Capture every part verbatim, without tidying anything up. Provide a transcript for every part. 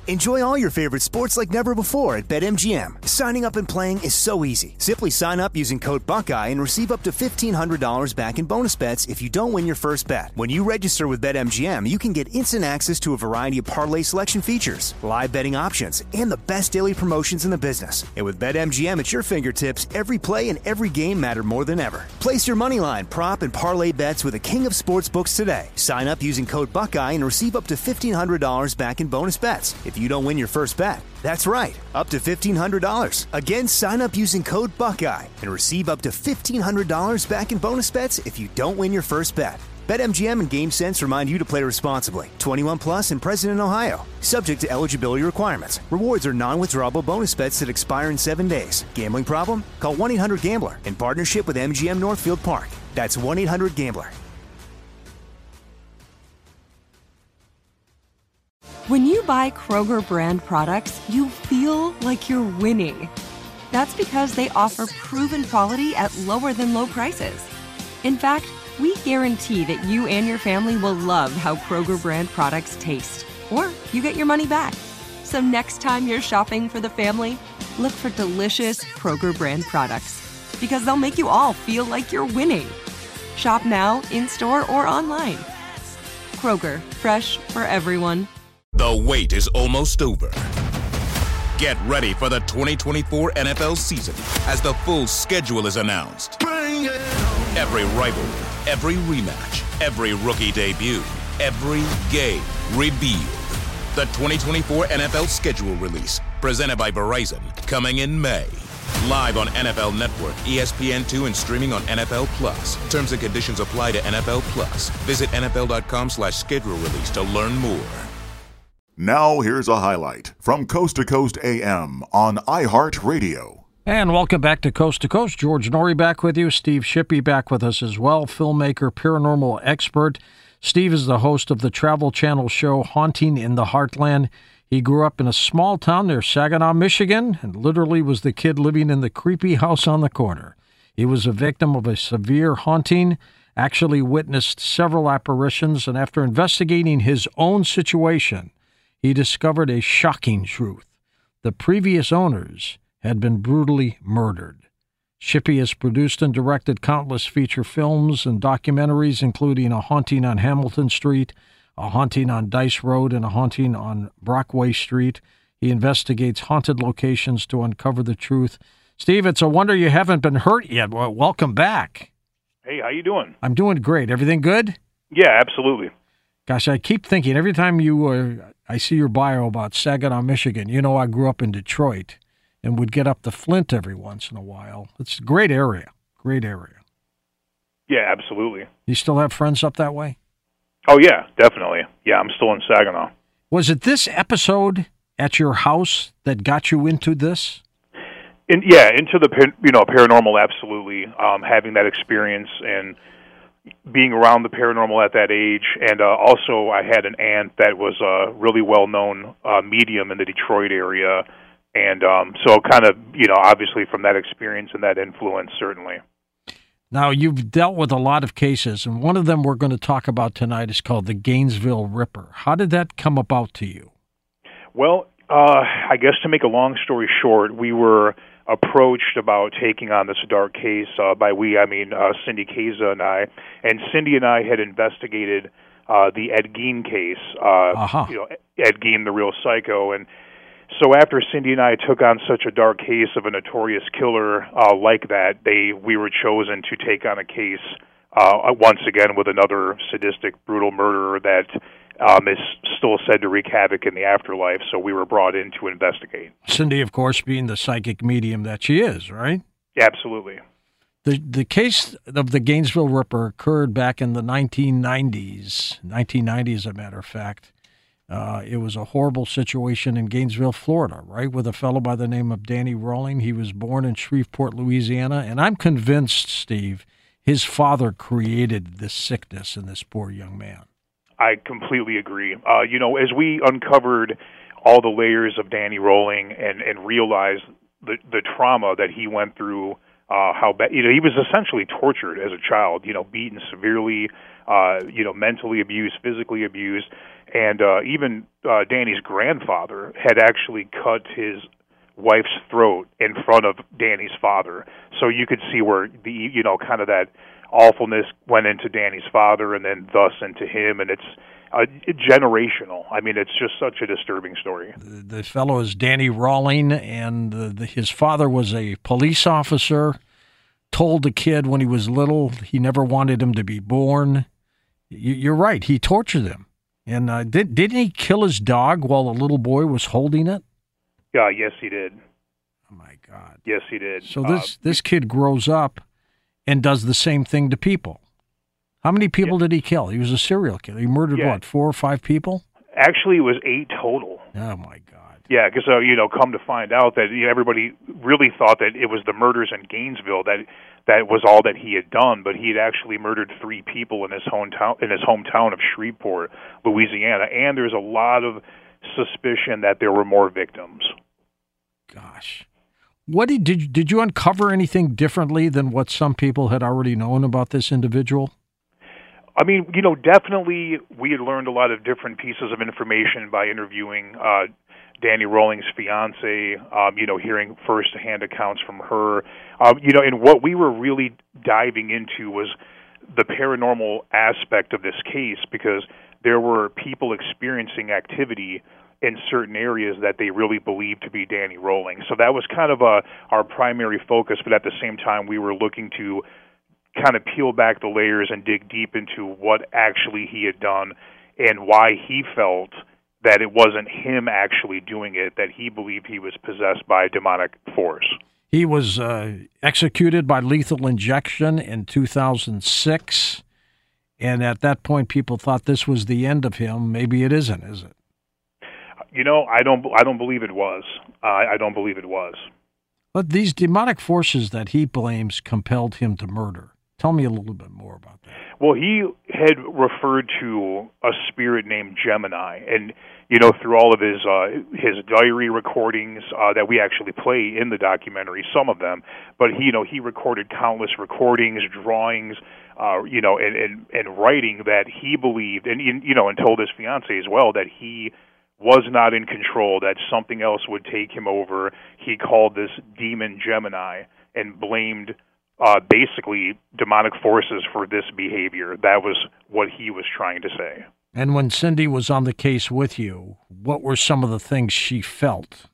Enjoy all your favorite sports like never before at BetMGM. Signing up and playing is so easy. Simply sign up using code Buckeye and receive up to fifteen hundred dollars back in bonus bets if you don't win your first bet. When you register with BetMGM, you can get instant access to a variety of parlay selection features, live betting options, and the best daily promotions in the business. And with BetMGM at your fingertips, every play and every game matter more than ever. Place your moneyline, prop, and parlay bets with the king of sportsbooks today. Sign up using code Buckeye and receive up to fifteen hundred dollars back in bonus bets if you don't win your first bet. That's right, up to fifteen hundred dollars. Again, sign up using code Buckeye and receive up to fifteen hundred dollars back in bonus bets if you don't win your first bet. BetMGM and GameSense remind you to play responsibly. twenty-one plus and present in Ohio. Subject to eligibility requirements. Rewards are non-withdrawable bonus bets that expire in seven days. Gambling problem? Call one eight hundred gambler in partnership with M G M Northfield Park. That's one eight hundred gambler. When you buy Kroger brand products, you feel like you're winning. That's because they offer proven quality at lower than low prices. In fact, we guarantee that you and your family will love how Kroger brand products taste, or you get your money back. So next time you're shopping for the family, look for delicious Kroger brand products, because they'll make you all feel like you're winning. Shop now, in-store, or online. Kroger, fresh for everyone. The wait is almost over. Get ready for the twenty twenty-four N F L season as the full schedule is announced. Bring it on. Every rivalry, every rematch, every rookie debut, every game revealed. The twenty twenty-four N F L schedule release, presented by Verizon, coming in May. Live on N F L Network, E S P N two, and streaming on N F L Plus. Terms and conditions apply to N F L Plus. Visit N F L dot com slash schedule release to learn more. Now here's a highlight from Coast to Coast A M on iHeartRadio. And welcome back to Coast to Coast. George Norrie back with you. Steve Shippey back with us as well. Filmmaker, paranormal expert. Steve is the host of the Travel Channel show Haunting in the Heartland. He grew up in a small town near Saginaw, Michigan, and literally was the kid living in the creepy house on the corner. He was a victim of a severe haunting, actually witnessed several apparitions, and after investigating his own situation, he discovered a shocking truth. The previous owners had been brutally murdered. Shippey has produced and directed countless feature films and documentaries, including A Haunting on Hamilton Street, A Haunting on Dice Road, and A Haunting on Brockway Street. He investigates haunted locations to uncover the truth. Steve, it's a wonder you haven't been hurt yet. Well, welcome back. Hey, how you doing? I'm doing great. Everything good? Yeah, absolutely. Gosh, I keep thinking every time you uh, I see your bio about Saginaw, Michigan, you know I grew up in Detroit and would get up to Flint every once in a while. It's a great area, great area. Yeah, absolutely. You still have friends up that way? Oh, yeah, definitely. Yeah, I'm still in Saginaw. Was it this episode at your house that got you into this? In, yeah, into the you know paranormal, absolutely. Um, having that experience and being around the paranormal at that age, and uh, also I had an aunt that was a really well-known uh, medium in the Detroit area, and um, so kind of, you know, obviously from that experience and that influence, certainly. Now, you've dealt with a lot of cases, and one of them we're going to talk about tonight is called the Gainesville Ripper. How did that come about to you? Well, uh, I guess to make a long story short, we were approached about taking on this dark case. Uh, by we, I mean uh, Cindy Kaza and I. And Cindy and I had investigated uh, the Ed Gein case, uh, uh-huh. you know, Ed Gein, the real psycho. And so after Cindy and I took on such a dark case of a notorious killer uh, like that, they we were chosen to take on a case uh, once again with another sadistic, brutal murderer that Um, is still said to wreak havoc in the afterlife, so we were brought in to investigate. Cindy, of course, being the psychic medium that she is, right? Absolutely. The the case of the Gainesville Ripper occurred back in the nineteen nineties, nineteen ninety as a matter of fact. Uh, it was a horrible situation in Gainesville, Florida, right, with a fellow by the name of Danny Rolling. He was born in Shreveport, Louisiana, and I'm convinced, Steve, his father created this sickness in this poor young man. I completely agree. Uh, you know, as we uncovered all the layers of Danny Rolling and, and realized the, the trauma that he went through uh, how bad, you know, he was essentially tortured as a child, you know, beaten severely, uh, you know, mentally abused, physically abused, and uh, even uh, Danny's grandfather had actually cut his wife's throat in front of Danny's father. So you could see where the, you know, kind of that awfulness went into Danny's father and then thus into him, and it's uh, generational. I mean, it's just such a disturbing story. The, the fellow is Danny Rawling, and the, the, his father was a police officer, told the kid when he was little he never wanted him to be born. You, you're right, he tortured him. And uh, did, didn't he kill his dog while the little boy was holding it? Yeah, yes, he did. Oh, my God. Yes, he did. So this, uh, this kid grows up and does the same thing to people. How many people yeah. did he kill? He was a serial killer. He murdered, yeah. what, four or five people? Actually, it was eight total. Oh, my God. Yeah, because, uh, you know, come to find out that you know, everybody really thought that it was the murders in Gainesville that that was all that he had done, but he had actually murdered three people in his hometown in his hometown of Shreveport, Louisiana, and there's a lot of suspicion that there were more victims. Gosh. What did did you, did you uncover anything differently than what some people had already known about this individual? I mean, you know, definitely we had learned a lot of different pieces of information by interviewing uh, Danny Rawling's fiance, um, you know, hearing first-hand accounts from her. Um, you know, and what we were really diving into was the paranormal aspect of this case, because there were people experiencing activity in certain areas that they really believed to be Danny Rawling. So that was kind of a, our primary focus, but at the same time we were looking to kind of peel back the layers and dig deep into what actually he had done and why he felt that it wasn't him actually doing it, that he believed he was possessed by a demonic force. He was uh, executed by lethal injection in two thousand six, and at that point people thought this was the end of him. Maybe it isn't, is it? You know, I don't I don't believe it was. Uh, I don't believe it was. But these demonic forces that he blames compelled him to murder. Tell me a little bit more about that. Well, he had referred to a spirit named Gemini, and you know, through all of his uh, his diary recordings uh, that we actually play in the documentary, some of them. But he, you know, he recorded countless recordings, drawings, uh, you know, and, and and writing that he believed, and you know, and told his fiance as well that he was not in control, that something else would take him over. He called this demon Gemini and blamed uh, basically demonic forces for this behavior. That was what he was trying to say. And when Cindy was on the case with you, what were some of the things she felt?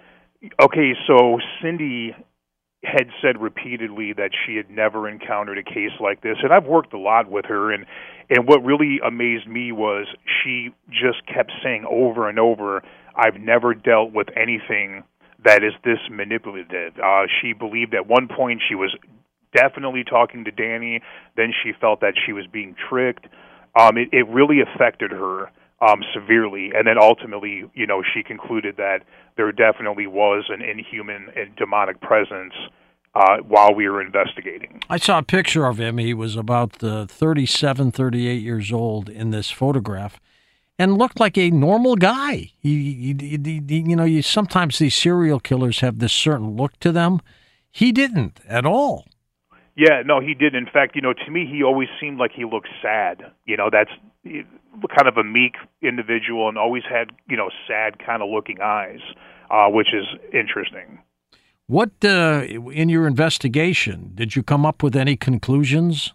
Okay, so Cindy had said repeatedly that she had never encountered a case like this, and I've worked a lot with her, and and what really amazed me was she just kept saying over and over, I've never dealt with anything that is this manipulative. Uh, she believed at one point she was definitely talking to Danny, then she felt that she was being tricked. Um, it, it really affected her um, severely, and then ultimately, you know, she concluded that there definitely was an inhuman and demonic presence uh, while we were investigating. I saw a picture of him. He was about uh, thirty-seven, thirty-eight years old in this photograph, and looked like a normal guy. He, he, he, he, you know, you sometimes these serial killers have this certain look to them. He didn't at all. Yeah, no, he did. In fact, you know, to me, he always seemed like he looked sad. You know, that's kind of a meek individual and always had, you know, sad kind of looking eyes, uh, which is interesting. What, uh, in your investigation, did you come up with any conclusions?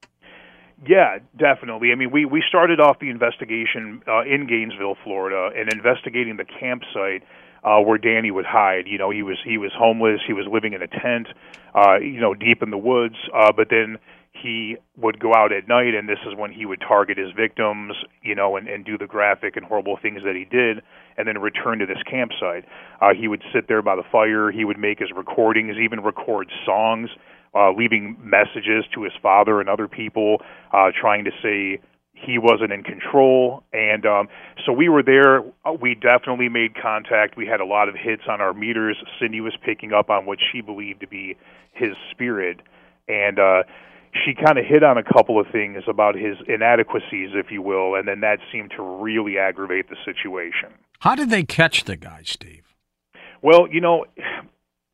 Yeah, definitely. I mean, we, we started off the investigation uh, in Gainesville, Florida, and investigating the campsite Uh, where Danny would hide. You know, he was he was homeless. He was living in a tent, uh, you know, deep in the woods. Uh, but then he would go out at night, and this is when he would target his victims, you know, and, and do the graphic and horrible things that he did, and then return to this campsite. Uh, he would sit there by the fire. He would make his recordings, even record songs, uh, leaving messages to his father and other people, uh, trying to say he wasn't in control, and um, so we were there. We definitely made contact. We had a lot of hits on our meters. Cindy was picking up on what she believed to be his spirit, and uh, she kind of hit on a couple of things about his inadequacies, if you will, and then that seemed to really aggravate the situation. How did they catch the guy, Steve? Well, you know,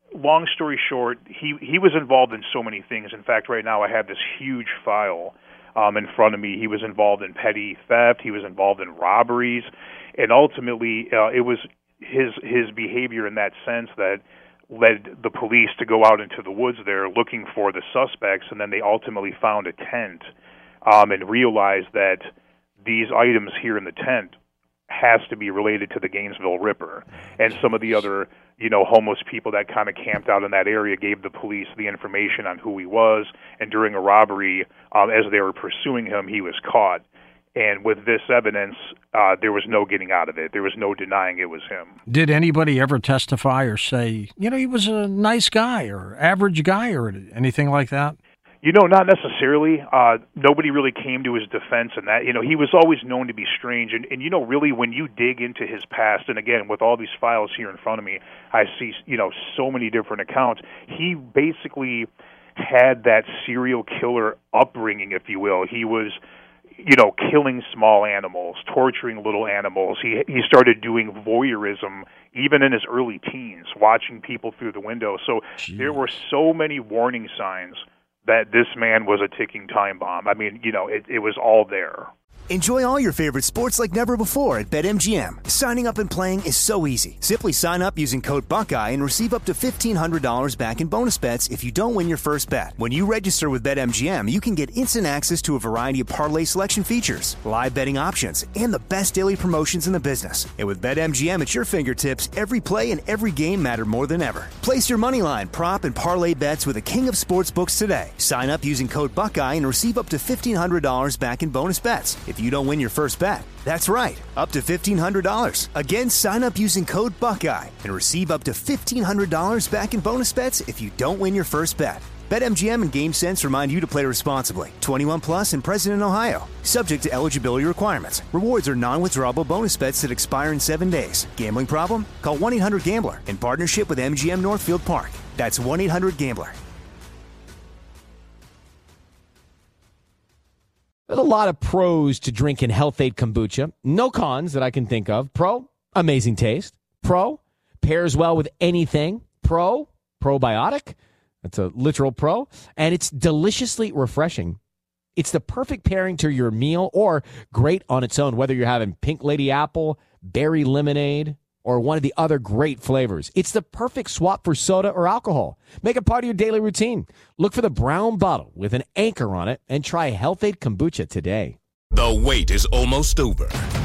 long story short, he, he was involved in so many things. In fact, right now I have this huge file um, in front of me. He was involved in petty theft. He was involved in robberies. And ultimately, uh, it was his his behavior in that sense that led the police to go out into the woods there looking for the suspects, and then they ultimately found a tent um, and realized that these items here in the tent has to be related to the Gainesville Ripper. And some of the other, you know, homeless people that kind of camped out in that area gave the police the information on who he was, and during a robbery, um, as they were pursuing him, he was caught. And with this evidence, uh, there was no getting out of it. There was no denying it was him. Did anybody ever testify or say, you know, he was a nice guy or average guy or anything like that? You know, not necessarily. Uh, nobody really came to his defense in that. You know, he was always known to be strange. And, and, you know, really when you dig into his past, and again, with all these files here in front of me, I see, you know, so many different accounts. He basically had that serial killer upbringing, if you will. He was, you know, killing small animals, torturing little animals. He he started doing voyeurism even in his early teens, watching people through the window. So Jeez. There were so many warning signs that this man was a ticking time bomb. I mean, you know, it, it was all there. Enjoy all your favorite sports like never before at BetMGM. Signing up and playing is so easy. Simply sign up using code Buckeye and receive up to fifteen hundred dollars back in bonus bets if you don't win your first bet. When you register with BetMGM, you can get instant access to a variety of parlay selection features, live betting options, and the best daily promotions in the business. And with BetMGM at your fingertips, every play and every game matter more than ever. Place your moneyline, prop, and parlay bets with the king of sportsbooks today. Sign up using code Buckeye and receive up to fifteen hundred dollars back in bonus bets if you don't win your first bet. That's right, up to fifteen hundred dollars. Again, sign up using code Buckeye and receive up to fifteen hundred dollars back in bonus bets if you don't win your first bet. BetMGM and GameSense remind you to play responsibly. twenty-one plus and present in Ohio. Subject to eligibility requirements. Rewards are non-withdrawable bonus bets that expire in seven days. Gambling problem? Call one eight hundred gambler in partnership with M G M Northfield Park. That's one eight hundred gambler. There's a lot of pros to drinking Health-Ade kombucha. No cons that I can think of. Pro, amazing taste. Pro, pairs well with anything. Pro, probiotic. That's a literal pro. And it's deliciously refreshing. It's the perfect pairing to your meal or great on its own, whether you're having pink lady apple, berry lemonade, or one of the other great flavors. It's the perfect swap for soda or alcohol. Make it part of your daily routine. Look for the brown bottle with an anchor on it and try Health-Ade kombucha today. The wait is almost over.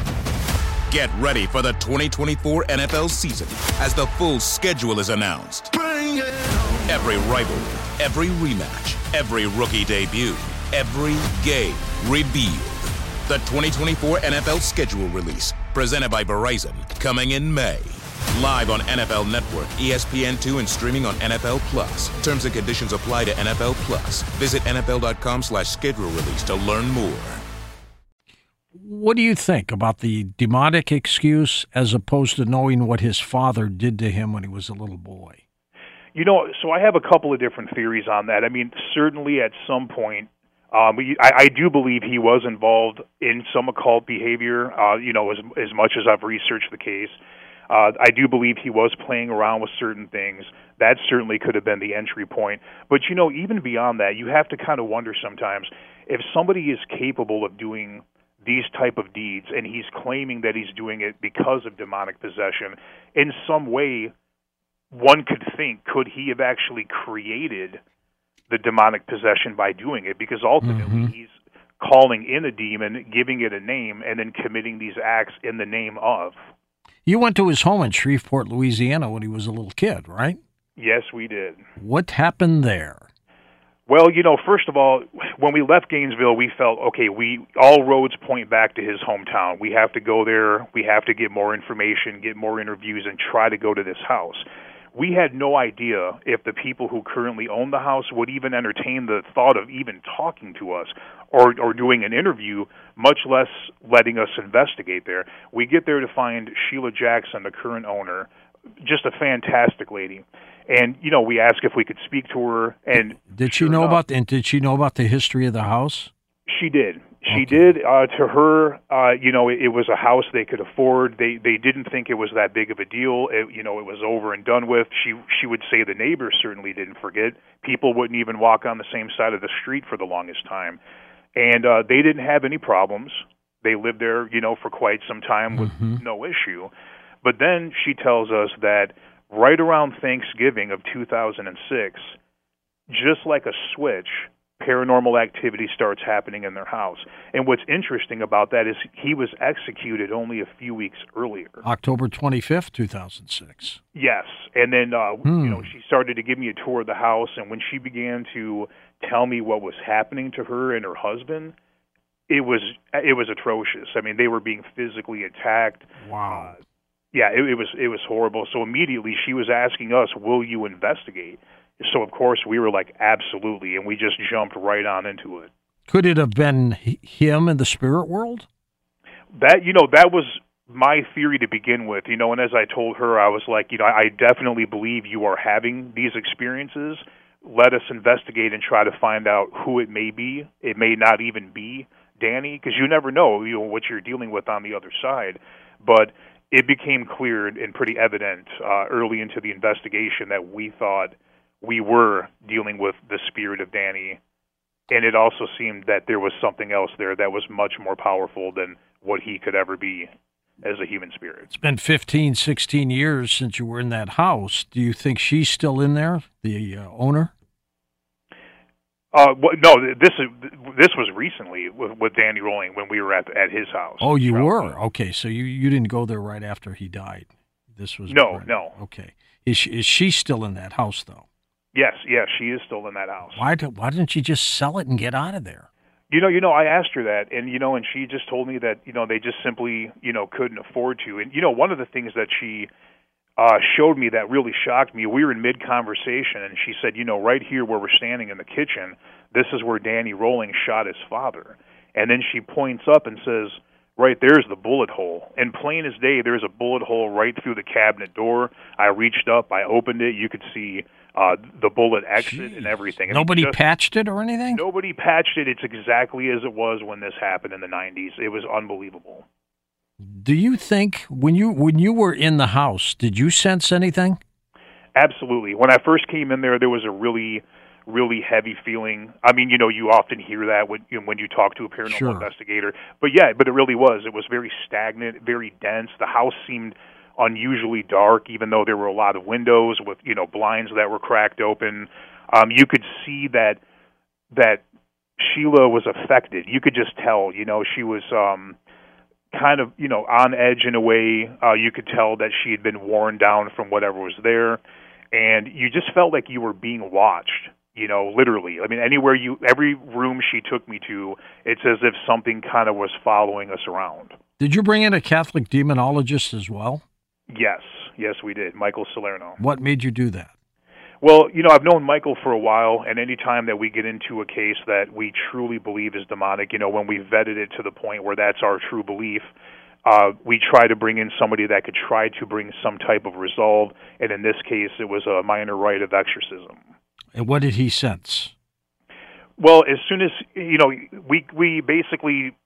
Get ready for the twenty twenty-four N F L season as the full schedule is announced. Bring it on. Every rivalry, every rematch, every rookie debut, every game revealed. The twenty twenty-four N F L schedule release, presented by Verizon, coming in May. Live on N F L Network, E S P N two, and streaming on N F L Plus. Terms and conditions apply to N F L Plus. Visit N F L dot com slash schedule release to learn more. What do you think about the demonic excuse as opposed to knowing what his father did to him when he was a little boy? You know, so I have a couple of different theories on that. I mean, certainly at some point, Um, I, I do believe he was involved in some occult behavior, uh, you know, as, as much as I've researched the case. Uh, I do believe he was playing around with certain things. That certainly could have been the entry point. But, you know, even beyond that, you have to kind of wonder sometimes if somebody is capable of doing these type of deeds and he's claiming that he's doing it because of demonic possession, in some way one could think, could he have actually created the demonic possession by doing it? Because ultimately mm-hmm. he's calling in a demon, giving it a name, and then committing these acts in the name of. You went to his home in Shreveport, Louisiana when he was a little kid, right? Yes, we did. What happened there? Well, you know, first of all, when we left Gainesville, we felt, okay, we all roads point back to his hometown. We have to go there. We have to get more information, get more interviews, and try to go to this house. We had no idea if the people who currently own the house would even entertain the thought of even talking to us or, or doing an interview, much less letting us investigate there. We get there to find Sheila Jackson, the current owner, just a fantastic lady. And, you know, we asked if we could speak to her. And did she know enough, about the, and did she know about the history of the house? She did. She okay. did. Uh, to her, uh, you know, it, it was a house they could afford. They they didn't think it was that big of a deal. It, you know, it was over and done with. She she would say the neighbors certainly didn't forget. People wouldn't even walk on the same side of the street for the longest time, and uh, they didn't have any problems. They lived there, you know, for quite some time with mm-hmm. no issue. But then she tells us that right around Thanksgiving of two thousand six, just like a switch, paranormal activity starts happening in their house. And what's interesting about that is he was executed only a few weeks earlier. October twenty-fifth, two thousand six. Yes. And then, uh, hmm. you know, she started to give me a tour of the house, and when she began to tell me what was happening to her and her husband, it was it was atrocious. I mean, they were being physically attacked. Wow. Uh, yeah, it, it was it was horrible. So immediately she was asking us, "Will you investigate?" So, of course, we were like, absolutely, and we just jumped right on into it. Could it have been him in the spirit world? That, you know, that was my theory to begin with, you know, and as I told her, I was like, you know, I definitely believe you are having these experiences. Let us investigate and try to find out who it may be. It may not even be Danny, because you never know, you know, what you're dealing with on the other side. But it became clear and pretty evident uh, early into the investigation that we thought we were dealing with the spirit of Danny, and it also seemed that there was something else there that was much more powerful than what he could ever be as a human spirit. It's been fifteen, sixteen years since you were in that house. Do you think she's still in there, the uh, owner? Uh, well, no, this is this was recently with, with Danny Rolling when we were at at his house. Oh, you were? Okay, so you, you didn't go there right after he died. This was No, right. no. Okay. Is she, is she still in that house, though? Yes, yes, she is still in that house. Why do, why didn't you just sell it and get out of there? You know, you know, I asked her that, and you know, and she just told me that you know they just simply you know couldn't afford to. And you know, one of the things that she uh, showed me that really shocked me, we were in mid conversation, and she said, you know, right here where we're standing in the kitchen, this is where Danny Rolling shot his father. And then she points up and says, right there's the bullet hole. And plain as day, there's a bullet hole right through the cabinet door. I reached up, I opened it, you could see uh, the bullet exit Jeez. and everything. I Nobody mean, just, patched it or anything? Nobody patched it. It's exactly as it was when this happened in the nineties. It was unbelievable. Do you think when you when you were in the house, did you sense anything? Absolutely. When I first came in there, there was a really, really heavy feeling. I mean, you know, you often hear that when you, know, when you talk to a paranormal Sure. investigator. But yeah, but it really was. It was very stagnant, very dense. The house seemed unusually dark, even though there were a lot of windows with, you know, blinds that were cracked open. Um, you could see that that Sheila was affected. You could just tell, you know, she was um, kind of, you know, on edge in a way. Uh, you could tell that she had been worn down from whatever was there. And you just felt like you were being watched, you know, literally. I mean, anywhere you, every room she took me to, it's as if something kind of was following us around. Did you bring in a Catholic demonologist as well? Yes, yes, we did. Michael Salerno. What made you do that? Well, you know, I've known Michael for a while, and any time that we get into a case that we truly believe is demonic, you know, when we vetted it to the point where that's our true belief, uh, we try to bring in somebody that could try to bring some type of resolve, and in this case, it was a minor rite of exorcism. And what did he sense? Well, as soon as, you know, we we basically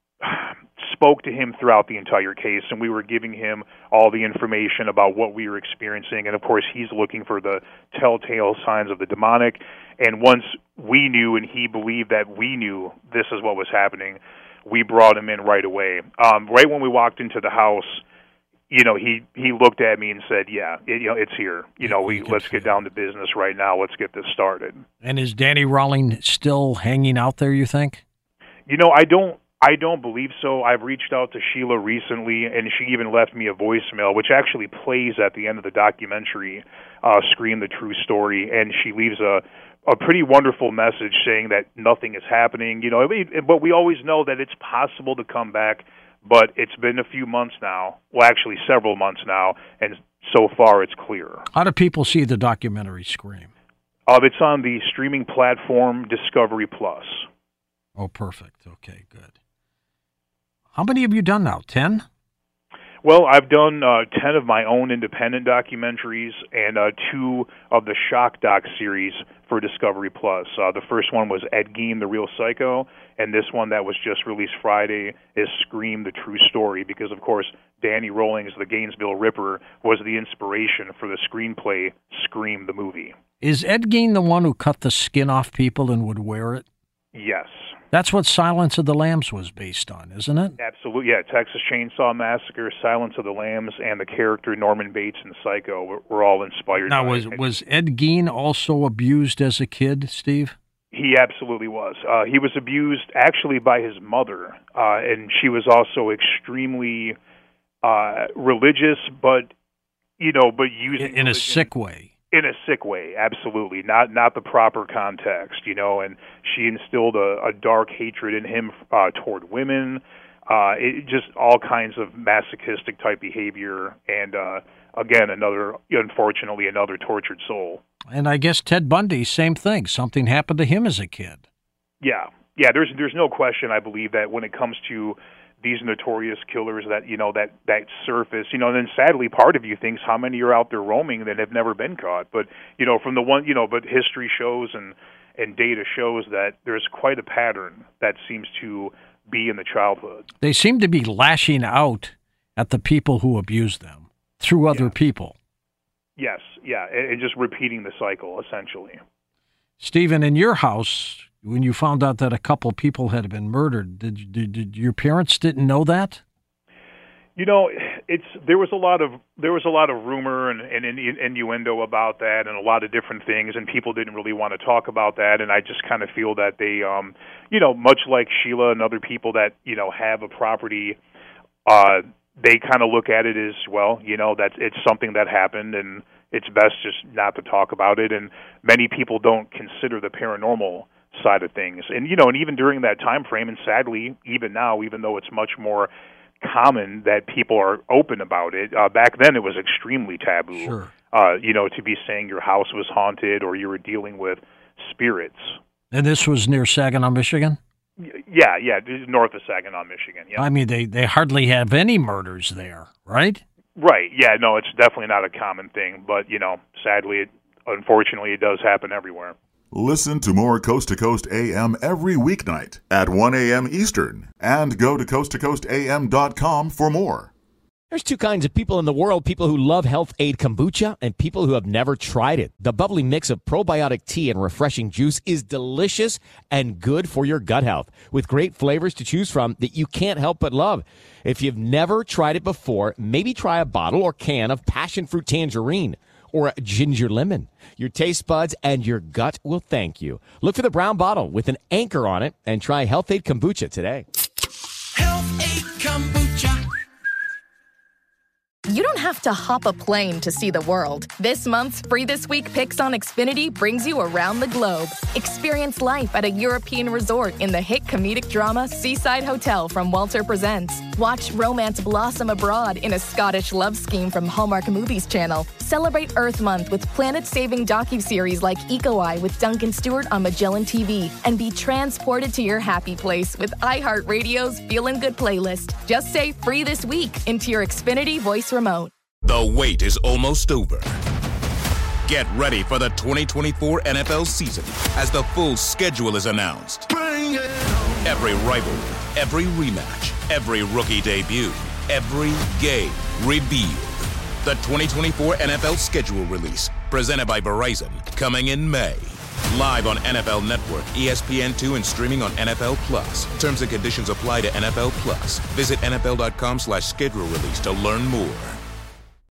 spoke to him throughout the entire case, and we were giving him all the information about what we were experiencing, and of course he's looking for the telltale signs of the demonic, and once we knew and he believed that we knew this is what was happening, we brought him in right away. Um, right when we walked into the house, you know, he, he looked at me and said, yeah, it, you know, it's here. You know, we let's get down to business right now. Let's get this started. And is Danny Rolling still hanging out there, you think? You know, I don't I don't believe so. I've reached out to Sheila recently, and she even left me a voicemail, which actually plays at the end of the documentary, uh, Scream the True Story, and she leaves a, a pretty wonderful message saying that nothing is happening. You know, but we always know that it's possible to come back, but it's been a few months now, well, actually several months now, and so far it's clear. How do people see the documentary Scream? Uh, it's on the streaming platform Discovery Plus. Oh, perfect. Okay, good. How many have you done now? Ten? Well, I've done uh, ten of my own independent documentaries and uh, two of the Shock Doc series for Discovery Plus. Uh, the first one was Ed Gein, The Real Psycho, and this one that was just released Friday is Scream, The True Story, because, of course, Danny Rawlings, the Gainesville Ripper, was the inspiration for the screenplay Scream, the movie. Is Ed Gein the one who cut the skin off people and would wear it? Yes. That's what Silence of the Lambs was based on, isn't it? Absolutely, yeah. Texas Chainsaw Massacre, Silence of the Lambs, and the character Norman Bates in Psycho were, were all inspired. Now, by was it. was Ed Gein also abused as a kid, Steve? He absolutely was. Uh, he was abused actually by his mother, uh, and she was also extremely uh, religious, but you know, but using in, in a sick way. In a sick way, absolutely. Not not the proper context, you know, and she instilled a, a dark hatred in him uh, toward women, uh, it, just all kinds of masochistic type behavior, and uh, again, another, unfortunately, another tortured soul. And I guess Ted Bundy, same thing. Something happened to him as a kid. Yeah, yeah. There's there's no question, I believe, that when it comes to these notorious killers that, you know, that, that surface, you know, and then sadly part of you thinks how many are out there roaming that have never been caught. But, you know, from the one, you know, but history shows and, and data shows that there's quite a pattern that seems to be in the childhood. They seem to be lashing out at the people who abuse them through other yeah. people. Yes, yeah, and, and just repeating the cycle, essentially. Stephen, in your house, when you found out that a couple people had been murdered, did, did, did your parents didn't know that? You know, it's there was a lot of there was a lot of rumor and, and innuendo about that, and a lot of different things, and people didn't really want to talk about that. And I just kind of feel that they, um, you know, much like Sheila and other people that you know have a property, uh, they kind of look at it as well. You know, that it's something that happened, and it's best just not to talk about it. And many people don't consider the paranormal side of things, and you know, and even during that time frame, and sadly, even now, even though it's much more common that people are open about it, uh, back then it was extremely taboo. Sure. Uh, you know, to be saying your house was haunted or you were dealing with spirits. And this was near Saginaw, Michigan? Yeah, yeah, north of Saginaw, Michigan. Yeah. I mean, they they hardly have any murders there, right? Right. Yeah. No, it's definitely not a common thing, but you know, sadly, it, unfortunately, it does happen everywhere. Listen to more Coast to Coast A M every weeknight at one a.m. Eastern, and go to coast to coast a m dot com for more. There's two kinds of people in the world, people who love Health Aid Kombucha and people who have never tried it. The bubbly mix of probiotic tea and refreshing juice is delicious and good for your gut health, with great flavors to choose from that you can't help but love. If you've never tried it before, maybe try a bottle or can of passion fruit tangerine or ginger lemon. Your taste buds and your gut will thank you. Look for the brown bottle with an anchor on it and try Health Aid Kombucha today. Health Aid Kombucha. You don't have to hop a plane to see the world. This month's Free This Week Picks on Xfinity brings you around the globe. Experience life at a European resort in the hit comedic drama Seaside Hotel from Walter Presents. Watch romance blossom abroad in a Scottish love scheme from Hallmark Movies Channel. Celebrate Earth Month with planet-saving docuseries like Eco Eye with Duncan Stewart on Magellan T V. And be transported to your happy place with iHeartRadio's Feelin' Good playlist. Just say Free This Week into your Xfinity voice remote. The wait is almost over. Get ready for the twenty twenty-four N F L season as the full schedule is announced. Bring it on. Every rivalry, every rematch, every rookie debut, every game revealed. The twenty twenty-four N F L schedule release, presented by Verizon, coming in May. Live on N F L Network, E S P N two, and streaming on N F L Plus. Terms and conditions apply to N F L Plus. Visit N F L dot com slash schedule release to learn more.